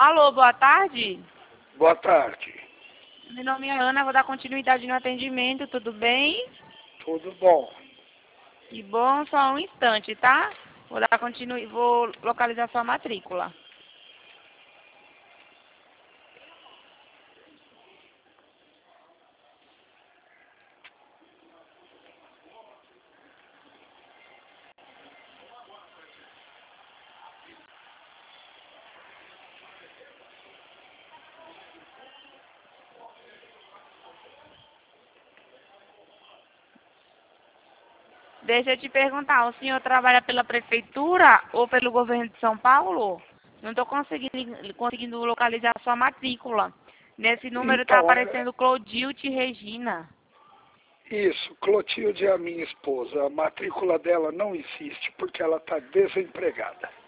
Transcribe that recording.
Alô, boa tarde. Boa tarde. Meu nome é Ana, vou dar continuidade no atendimento, tudo bem? Tudo bom? Que bom, só um instante, tá? Vou localizar sua matrícula. Deixa eu te perguntar, o senhor trabalha pela prefeitura ou pelo governo de São Paulo? Não estou conseguindo localizar sua matrícula. Nesse número está Então, aparecendo Clodilde Regina. isso, Clotilde é a minha esposa. A matrícula dela não existe porque ela está desempregada.